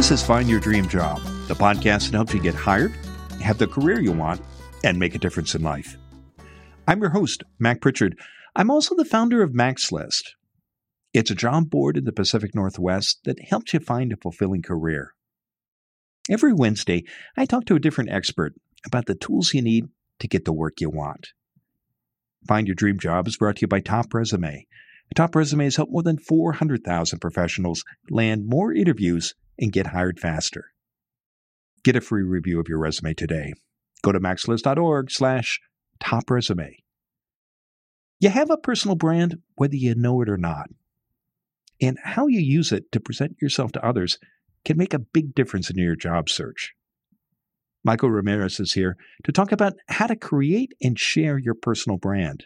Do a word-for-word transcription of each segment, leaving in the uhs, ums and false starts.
This is Find Your Dream Job, the podcast that helps you get hired, have the career you want, and make a difference in life. I'm your host, Mac Pritchard. I'm also the founder of Mac's List. It's a job board in the Pacific Northwest that helps you find a fulfilling career. Every Wednesday, I talk to a different expert about the tools you need to get the work you want. Find Your Dream Job is brought to you by Top Resume. Top Resume has helped more than four hundred thousand professionals land more interviews and get hired faster. Get a free review of your resume today. Go to maxlist.org slash top resume. You have a personal brand whether you know it or not. And how you use it to present yourself to others can make a big difference in your job search. Michael Ramirez is here to talk about how to create and share your personal brand.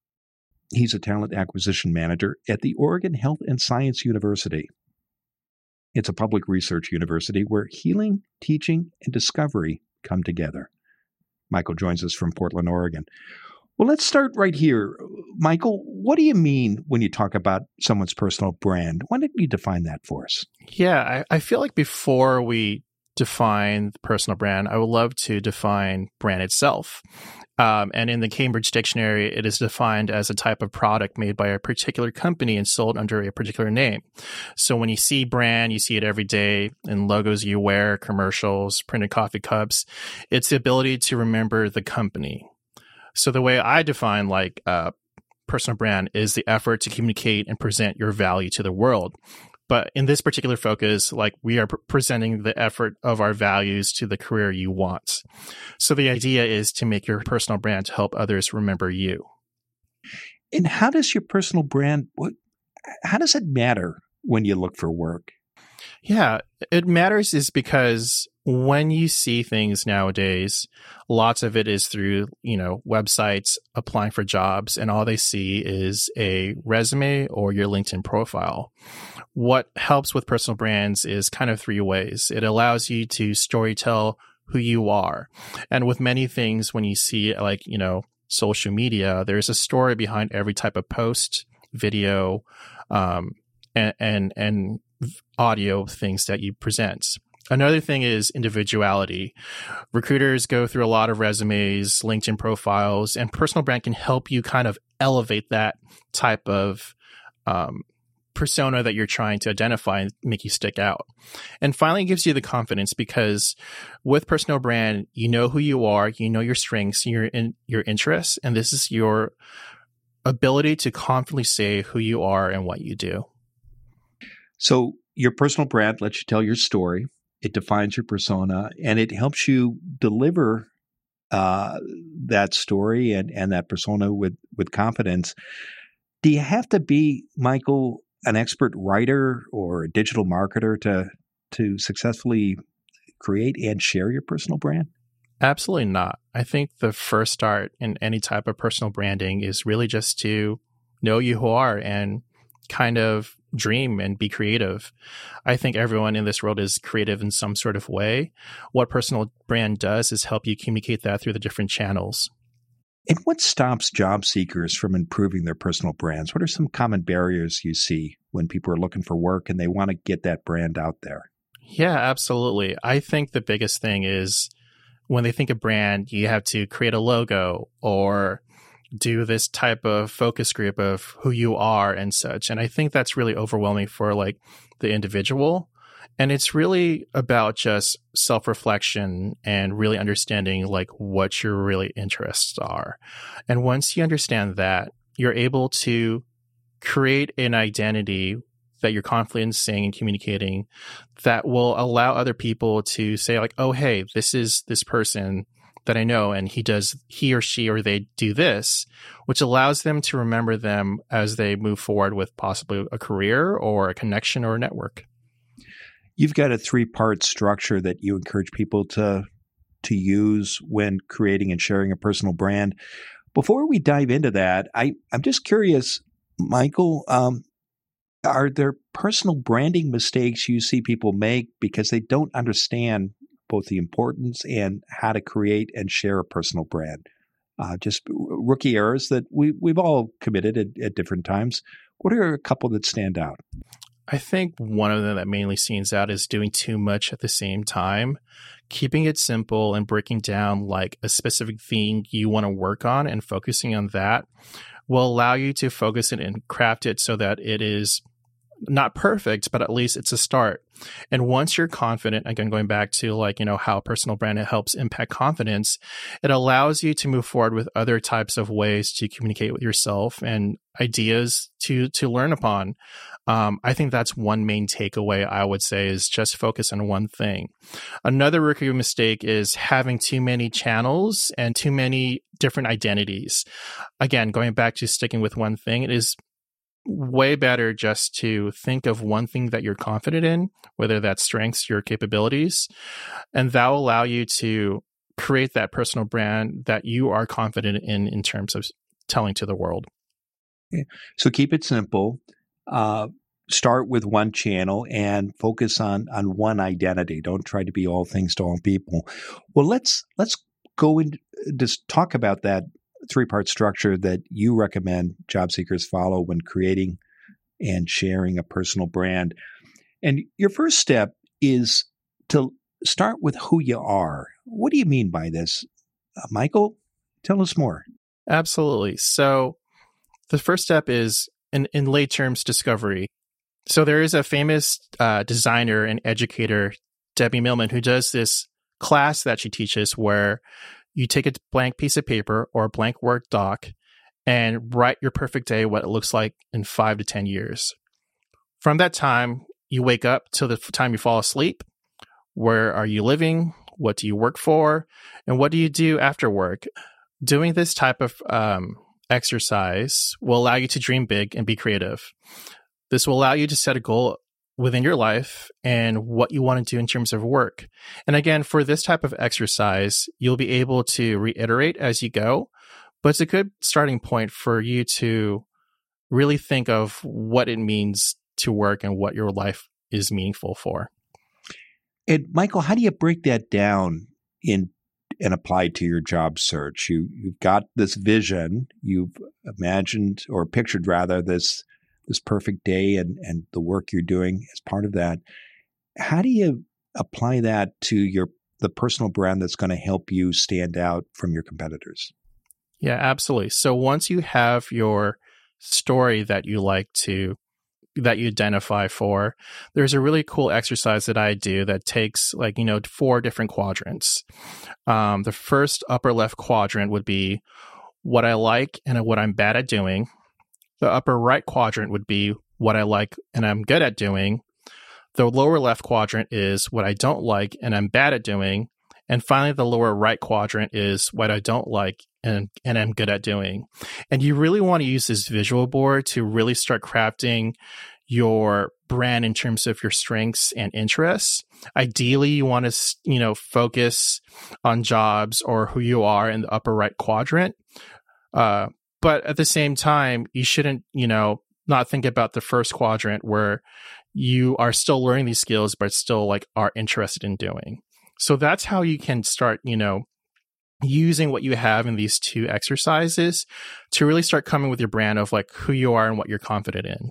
He's a talent acquisition manager at the Oregon Health and Science University. It's a public research university where healing, teaching, and discovery come together. Michael joins us from Portland, Oregon. Well, let's start right here. Michael, what do you mean when you talk about someone's personal brand? Why don't you define that for us? Yeah, I, I feel like before we define the personal brand, I would love to define brand itself. Um, and in the Cambridge Dictionary, it is defined as a type of product made by a particular company and sold under a particular name. So when you see brand, you see it every day in logos you wear, commercials, printed coffee cups. It's the ability to remember the company. So the way I define like uh, personal brand is the effort to communicate and present your value to the world. But in this particular focus, like we are pr- presenting the effort of our values to the career you want. So the idea is to make your personal brand to help others remember you. And how does your personal brand, what, how does it matter when you look for work? Yeah, it matters is because when you see things nowadays, lots of it is through, you know, websites applying for jobs, and all they see is a resume or your LinkedIn profile. What helps with personal brands is kind of three ways. It allows you to storytell who you are. And with many things, when you see like, you know, social media, there's a story behind every type of post, video, um, and, and, and audio things that you present. Another thing is individuality. Recruiters go through a lot of resumes, LinkedIn profiles, and personal brand can help you kind of elevate that type of um, persona that you're trying to identify and make you stick out. And finally, it gives you the confidence because with personal brand, you know who you are, you know your strengths, your in, your interests, and this is your ability to confidently say who you are and what you do. So your personal brand lets you tell your story. It defines your persona, and it helps you deliver uh, that story and, and that persona with, with confidence. Do you have to be, Michael, an expert writer or a digital marketer to to successfully create and share your personal brand? Absolutely not. I think the first start in any type of personal branding is really just to know you who are and kind of dream and be creative. I think everyone in this world is creative in some sort of way. What personal brand does is help you communicate that through the different channels. And what stops job seekers from improving their personal brands? What are some common barriers you see when people are looking for work and they want to get that brand out there? Yeah, absolutely. I think the biggest thing is when they think of brand, you have to create a logo or do this type of focus group of who you are and such. And I think that's really overwhelming for like the individual. And it's really about just self-reflection and really understanding like what your really interests are. And once you understand that, you're able to create an identity that you're confident in saying and communicating that will allow other people to say like, oh, hey, this is this person that I know, and he does, he or she or they do this, which allows them to remember them as they move forward with possibly a career or a connection or a network. You've got a three-part structure that you encourage people to to use when creating and sharing a personal brand. Before we dive into that, I, I'm just curious, Michael, um, are there personal branding mistakes you see people make because they don't understand both the importance and how to create and share a personal brand? Uh, just rookie errors that we, we've all committed at, at different times. What are a couple that stand out? I think one of them that mainly stands out is doing too much at the same time. Keeping it simple and breaking down like a specific thing you want to work on and focusing on that will allow you to focus it and craft it so that it is not perfect, but at least it's a start. And once you're confident, again, going back to like, you know, how personal brand helps impact confidence, it allows you to move forward with other types of ways to communicate with yourself and ideas to, to learn upon. Um, I think that's one main takeaway I would say is just focus on one thing. Another rookie mistake is having too many channels and too many different identities. Again, going back to sticking with one thing, it is way better just to think of one thing that you're confident in, whether that's strengths, your capabilities, and that will allow you to create that personal brand that you are confident in in terms of telling to the world. Yeah. So keep it simple. Uh, start with one channel and focus on on one identity. Don't try to be all things to all people. Well, let's let's go and just talk about that three-part structure that you recommend job seekers follow when creating and sharing a personal brand. And your first step is to start with who you are. What do you mean by this? Uh, Michael, tell us more. Absolutely. So the first step is, in, in lay terms, discovery. So there is a famous uh, designer and educator, Debbie Millman, who does this class that she teaches where you take a blank piece of paper or a blank Word doc and write your perfect day, what it looks like in five to ten years. From that time, you wake up till the time you fall asleep. Where are you living? What do you work for? And what do you do after work? Doing this type of um, exercise will allow you to dream big and be creative. This will allow you to set a goal within your life and what you want to do in terms of work. And again, for this type of exercise, you'll be able to reiterate as you go, but it's a good starting point for you to really think of what it means to work and what your life is meaningful for. And Michael, how do you break that down in and apply to your job search? You, you've got this vision, you've imagined or pictured rather this this perfect day and, and the work you're doing as part of that. How do you apply that to your the personal brand that's going to help you stand out from your competitors? Yeah, absolutely. So once you have your story that you like to, that you identify for, there's a really cool exercise that I do that takes like, you know, four different quadrants. Um, the first upper left quadrant would be what I like and what I'm bad at doing. The upper right quadrant would be what I like and I'm good at doing. The lower left quadrant is what I don't like and I'm bad at doing. And finally, the lower right quadrant is what I don't like and, and I'm good at doing. And you really want to use this visual board to really start crafting your brand in terms of your strengths and interests. Ideally, you want to, you know, focus on jobs or who you are in the upper right quadrant. Uh, But at the same time, you shouldn't, you know, not think about the first quadrant where you are still learning these skills, but still like are interested in doing. So that's how you can start, you know, using what you have in these two exercises to really start coming with your brand of like who you are and what you're confident in.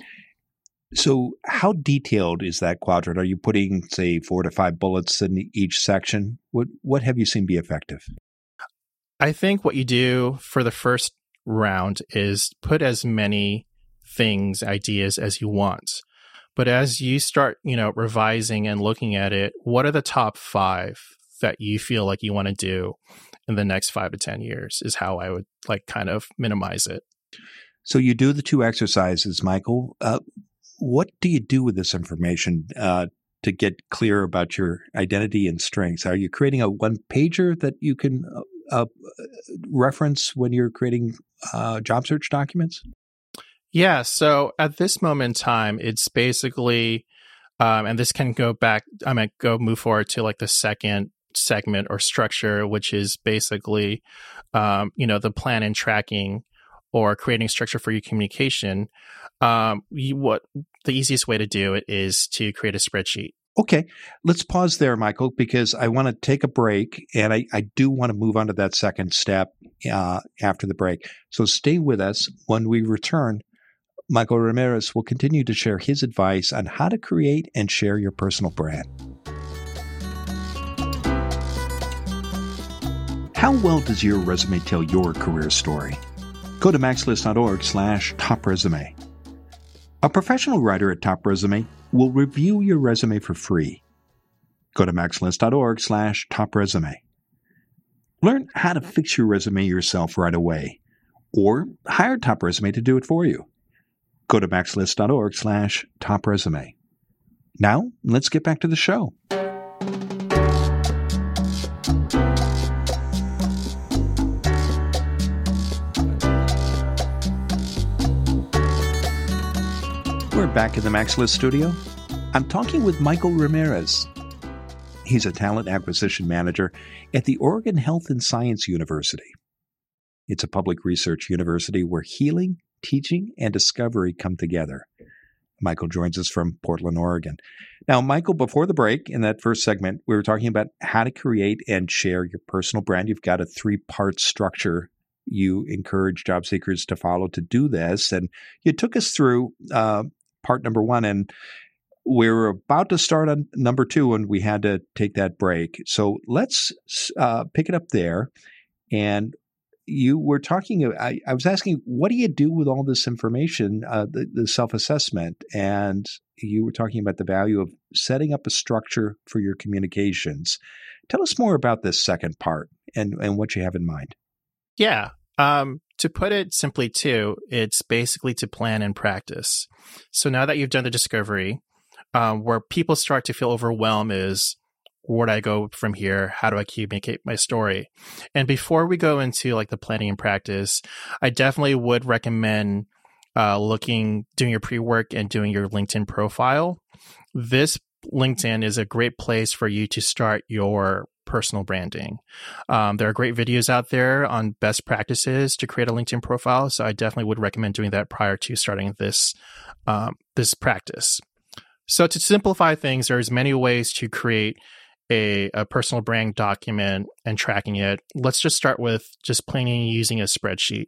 So how detailed is that quadrant? Are you putting, say, four to five bullets in each section? What what have you seen be effective? I think what you do for the first round is put as many things, ideas as you want. But as you start, you know, revising and looking at it, what are the top five that you feel like you want to do in the next five to ten years is how I would like kind of minimize it. So you do the two exercises, Michael. Uh, what do you do with this information uh, to get clear about your identity and strengths? Are you creating a one pager that you can uh, uh, reference when you're creating uh, job search documents? Yeah. So at this moment in time, it's basically, um, and this can go back, I might go move forward to like the second segment or structure, which is basically, um, you know, the plan and tracking or creating structure for your communication. Um, you, what the easiest way to do it is to create a spreadsheet. Okay, let's pause there, Michael, because I want to take a break, and I, I do want to move on to that second step uh, after the break. So stay with us. When we return, Michael Ramirez will continue to share his advice on how to create and share your personal brand. How well does your resume tell your career story? Go to maxlist.org slash top resume. A professional writer at Top Resume will review your resume for free. Go to maxlist.org slash top resume. Learn how to fix your resume yourself right away, or hire Top Resume to do it for you. Go to maxlist.org slash top resume. Now, let's get back to the show. We're back in the MaxList studio. I'm talking with Michael Ramirez. He's a talent acquisition manager at the Oregon Health and Science University. It's a public research university where healing, teaching, and discovery come together. Michael joins us from Portland, Oregon. Now, Michael, before the break, in that first segment, we were talking about how to create and share your personal brand. You've got a three-part structure you encourage job seekers to follow to do this. And you took us through uh, part number one, and we were about to start on number two, and we had to take that break. So let's uh, pick it up there. And you were talking, I, I was asking, what do you do with all this information, uh, the, the self-assessment? And you were talking about the value of setting up a structure for your communications. Tell us more about this second part and, and what you have in mind. Yeah. Um, to put it simply, too, it's basically to plan and practice. So now that you've done the discovery, um, where people start to feel overwhelmed is, where do I go from here? How do I communicate my story? And before we go into like the planning and practice, I definitely would recommend uh, looking, doing your pre-work and doing your LinkedIn profile. This LinkedIn is a great place for you to start your personal branding. Um, there are great videos out there on best practices to create a LinkedIn profile. So I definitely would recommend doing that prior to starting this, um, this practice. So to simplify things, there's many ways to create a, a personal brand document and tracking it. Let's just start with just plainly using a spreadsheet.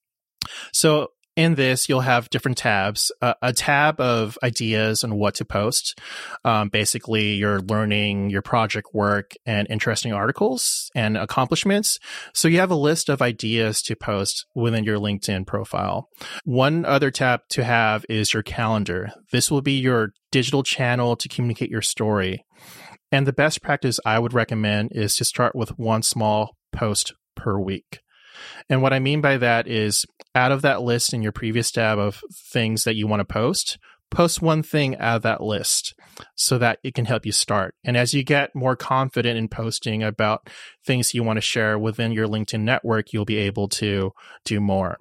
So in this, you'll have different tabs, uh, a tab of ideas on what to post. Um, basically, you're learning your project work and interesting articles and accomplishments. So you have a list of ideas to post within your LinkedIn profile. One other tab to have is your calendar. This will be your digital channel to communicate your story. And the best practice I would recommend is to start with one small post per week. And what I mean by that is, out of that list in your previous tab of things that you want to post, post one thing out of that list so that it can help you start. And as you get more confident in posting about things you want to share within your LinkedIn network, you'll be able to do more.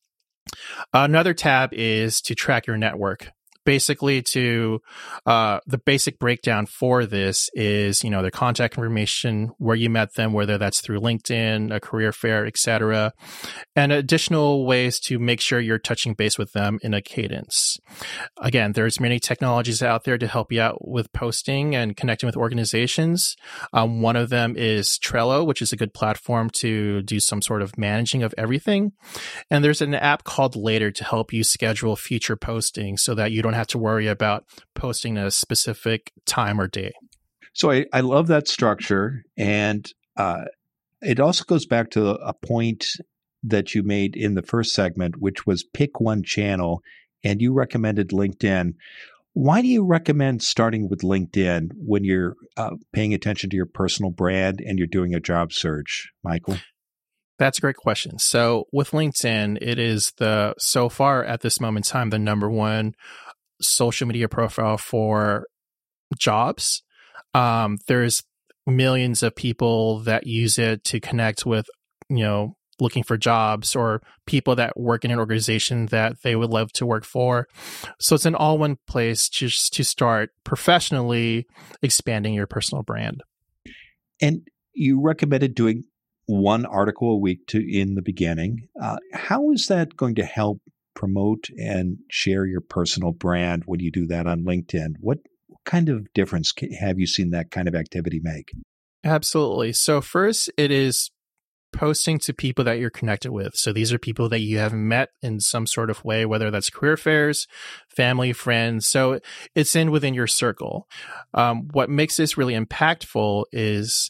Another tab is to track your network. Basically, to uh, the basic breakdown for this is, you know, their contact information, where you met them, whether that's through LinkedIn, a career fair, et cetera, and additional ways to make sure you're touching base with them in a cadence. Again, there's many technologies out there to help you out with posting and connecting with organizations. Um, one of them is Trello, which is a good platform to do some sort of managing of everything. And there's an app called Later to help you schedule future posting so that you don't have to worry about posting a specific time or day. So I, I love that structure. And uh, it also goes back to a point that you made in the first segment, which was pick one channel, and you recommended LinkedIn. Why do you recommend starting with LinkedIn when you're uh, paying attention to your personal brand and you're doing a job search, Michael? That's a great question. So with LinkedIn, it is the, so far at this moment in time, the number one social media profile for jobs. Um, there's millions of people that use it to connect with, you know, looking for jobs or people that work in an organization that they would love to work for. So it's an all-one place just to start professionally expanding your personal brand. And you recommended doing one article a week to in the beginning. Uh, how is that going to help promote and share your personal brand when you do that on LinkedIn? What kind of difference have you seen that kind of activity make? Absolutely. So first, it is posting to people that you're connected with. So these are people that you have met in some sort of way, whether that's career fairs, family, friends. So it's in within your circle. Um, what makes this really impactful is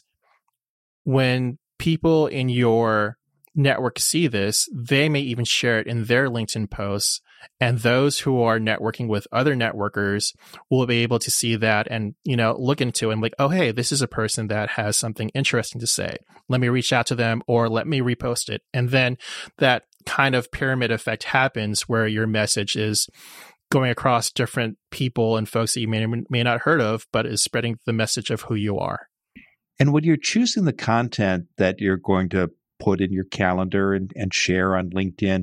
when people in your network see this, they may even share it in their LinkedIn posts. And those who are networking with other networkers will be able to see that and, you know, look into it and like, oh, hey, this is a person that has something interesting to say. Let me reach out to them or let me repost it. And then that kind of pyramid effect happens where your message is going across different people and folks that you may may not heard of, but is spreading the message of who you are. And when you're choosing the content that you're going to put in your calendar and, and share on LinkedIn,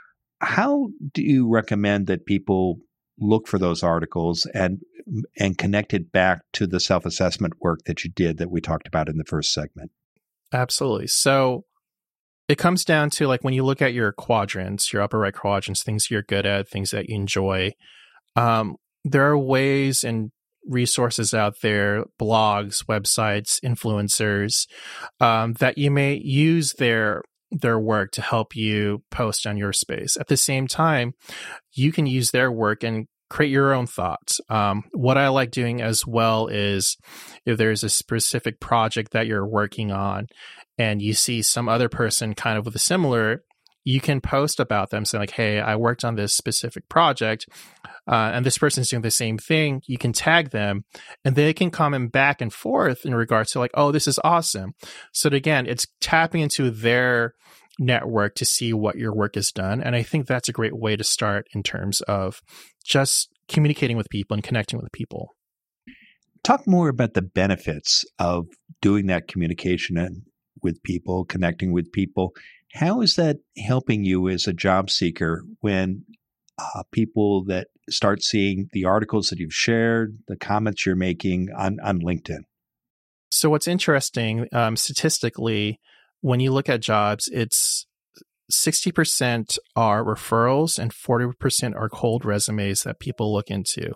how do you recommend that people look for those articles and and connect it back to the self-assessment work that you did that we talked about in the first segment? Absolutely. So it comes down to like when you look at your quadrants, your upper right quadrants, things you're good at, things that you enjoy, um, there are ways and resources out there, blogs, websites, influencers, um, that you may use their their work to help you post on your space. At the same time, you can use their work and create your own thoughts. Um, what I like doing as well is if there's a specific project that you're working on and you see some other person kind of with a similar, you can post about them saying like, hey, I worked on this specific project uh, and this person's doing the same thing. You can tag them and they can comment back and forth in regards to like, oh, this is awesome. So again, it's tapping into their network to see what your work has done. And I think that's a great way to start in terms of just communicating with people and connecting with people. Talk more about the benefits of doing that communication and with people, connecting with people. How is that helping you as a job seeker when uh, people that start seeing the articles that you've shared, the comments you're making on, on LinkedIn? So what's interesting, um, statistically, when you look at jobs, it's sixty percent are referrals and forty percent are cold resumes that people look into.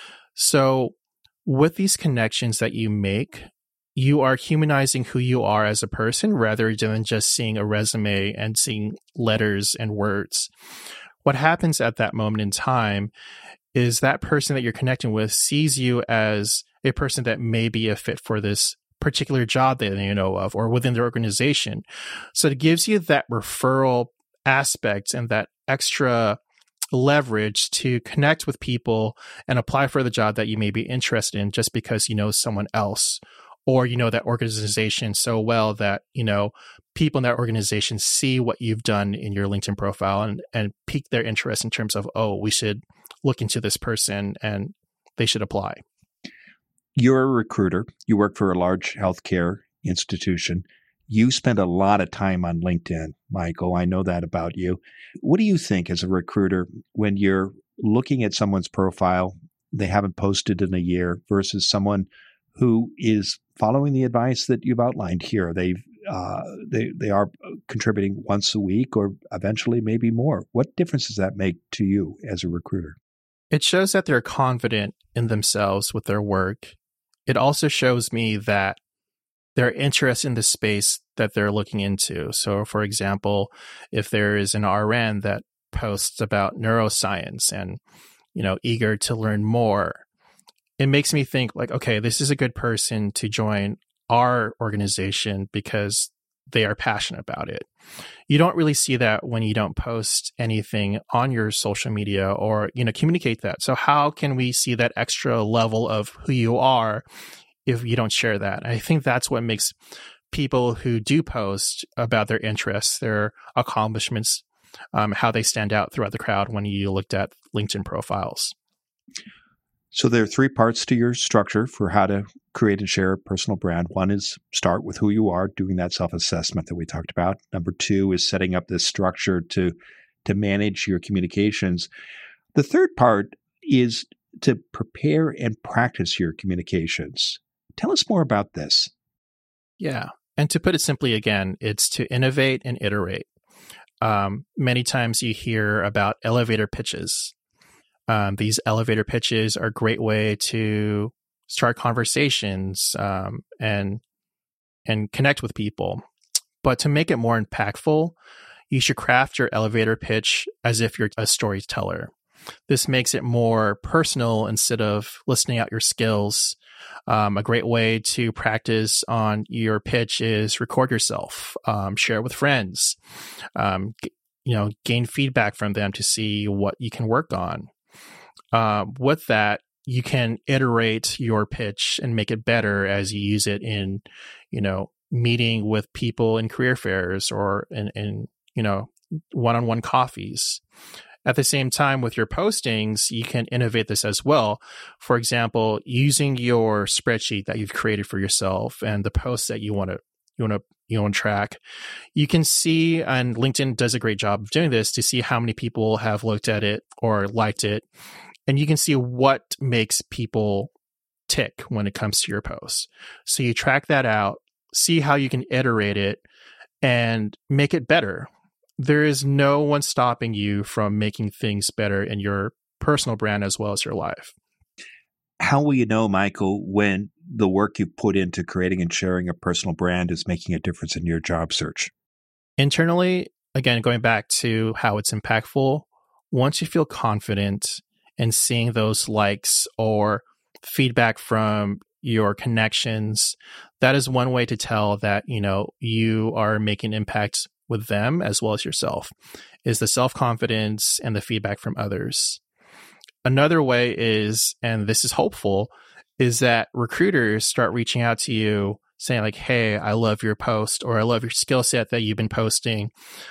So with these connections that you make, you are humanizing who you are as a person rather than just seeing a resume and seeing letters and words. What happens at that moment in time is that person that you're connecting with sees you as a person that may be a fit for this particular job that they know of or within their organization. So it gives you that referral aspect and that extra leverage to connect with people and apply for the job that you may be interested in just because you know someone else or you know that organization so well that, you know, people in that organization see what you've done in your LinkedIn profile and, and pique their interest in terms of, oh, we should look into this person and they should apply. You're a recruiter. You work for a large healthcare institution. You spend a lot of time on LinkedIn, Michael. I know that about you. What do you think as a recruiter when you're looking at someone's profile, they haven't posted in a year, versus someone who is following the advice that you've outlined here? They've uh, they they are contributing once a week or eventually maybe more. What difference does that make to you as a recruiter? It shows that they're confident in themselves with their work. It also shows me that they're interested in the space that they're looking into. So, for example, if there is an R N that posts about neuroscience and, you know, eager to learn more, it makes me think like, okay, this is a good person to join our organization because they are passionate about it. You don't really see that when you don't post anything on your social media or, you know, communicate that. So how can we see that extra level of who you are if you don't share that? I think that's what makes people who do post about their interests, their accomplishments, um, how they stand out throughout the crowd when you looked at LinkedIn profiles. So there are three parts to your structure for how to create and share a personal brand. One is start with who you are, doing that self-assessment that we talked about. Number two is setting up this structure to, to manage your communications. The third part is to prepare and practice your communications. Tell us more about this. Yeah. And to put it simply again, it's to innovate and iterate. Um, many times you hear about elevator pitches. Um, these elevator pitches are a great way to start conversations um, and and connect with people. But to make it more impactful, you should craft your elevator pitch as if you're a storyteller. This makes it more personal instead of listing out your skills. Um, a great way to practice on your pitch is record yourself, um, share it with friends, um, g- you know, gain feedback from them to see what you can work on. Uh, with that, you can iterate your pitch and make it better as you use it in, you know, meeting with people in career fairs or in, in you know, one-on-one coffees. At the same time, with your postings, you can innovate this as well. For example, using your spreadsheet that you've created for yourself and the posts that you want to you want to you want to track, you can see, and LinkedIn does a great job of doing this, to see how many people have looked at it or liked it, and you can see what makes people tick when it comes to your posts. So you track that out, see how you can iterate it, and make it better. There is no one stopping you from making things better in your personal brand as well as your life. How will you know, Michael, when the work you put into creating and sharing a personal brand is making a difference in your job search? Internally, again, going back to how it's impactful, once you feel confident in seeing those likes or feedback from your connections, that is one way to tell that, you know, you are making impact with them as well as yourself, is the self-confidence and the feedback from others. Another way is, and this is hopeful, is that recruiters start reaching out to you saying like, hey, I love your post, or I love your skill set that you've been posting.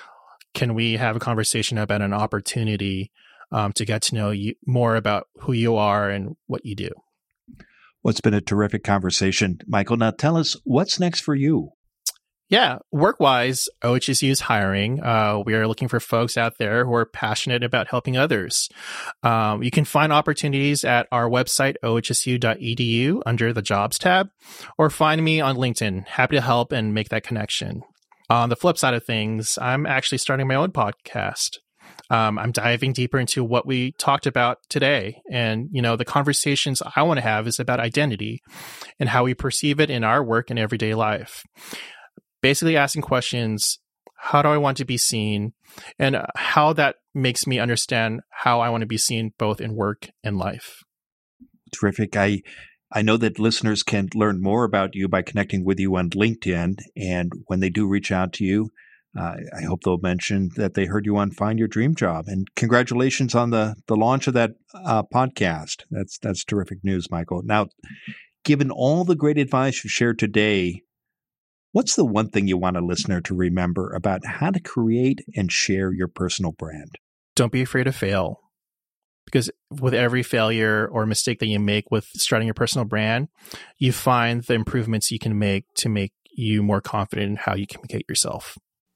Can we have a conversation about an opportunity um, to get to know you more about who you are and what you do? Well, it's been a terrific conversation, Michael. Now tell us, what's next for you? Yeah, work-wise, O H S U is hiring. Uh, we are looking for folks out there who are passionate about helping others. Um, you can find opportunities at our website, o h s u dot e d u, under the Jobs tab, or find me on LinkedIn. Happy to help and make that connection. On the flip side of things, I'm actually starting my own podcast. Um, I'm diving deeper into what we talked about today. And, you know, the conversations I want to have is about identity and how we perceive it in our work and everyday life. Basically asking questions, how do I want to be seen? And how that makes me understand how I want to be seen both in work and life. Terrific. I I know that listeners can learn more about you by connecting with you on LinkedIn. And when they do reach out to you, uh, I hope they'll mention that they heard you on Find Your Dream Job. And congratulations on the, the launch of that uh, podcast. That's, that's terrific news, Michael. Now, given all the great advice you've shared today, what's the one thing you want a listener to remember about how to create and share your personal brand? Don't be afraid to fail. Because with every failure or mistake that you make with starting your personal brand, you find the improvements you can make to make you more confident in how you communicate yourself.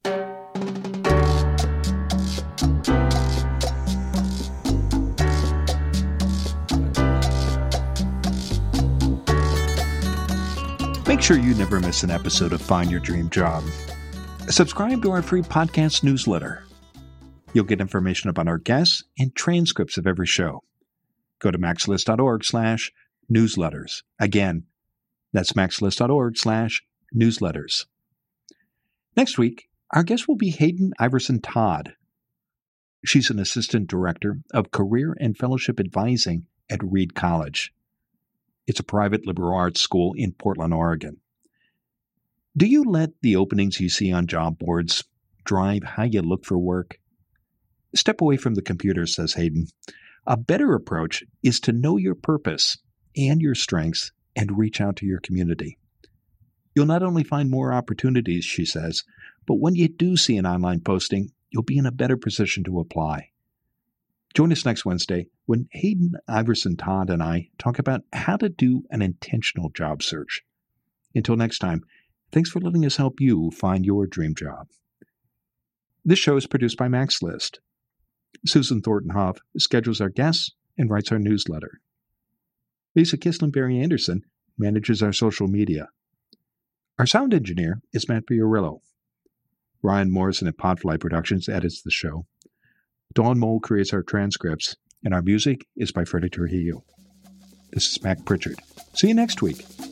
Make sure you never miss an episode of Find Your Dream Job. Subscribe to our free podcast newsletter. You'll get information about our guests and transcripts of every show. Go to maxlist.org slash newsletters. Again, that's maxlist.org slash newsletters. Next week, our guest will be Hayden Iverson Todd. She's an assistant director of career and fellowship advising at Reed College. It's a private liberal arts school in Portland, Oregon. Do you let the openings you see on job boards drive how you look for work? Step away from the computer, says Hayden. A better approach is to know your purpose and your strengths and reach out to your community. You'll not only find more opportunities, she says, but when you do see an online posting, you'll be in a better position to apply. Join us next Wednesday when Hayden Iverson Todd and I talk about how to do an intentional job search. Until next time, thanks for letting us help you find your dream job. This show is produced by Max List. Susan Thornton-Hoff schedules our guests and writes our newsletter. Lisa Kislenberry Anderson manages our social media. Our sound engineer is Matt Fiorillo. Ryan Morrison at Podfly Productions edits the show. Dawn Mole creates our transcripts, and our music is by Freddie Trujillo. This is Mac Pritchard. See you next week.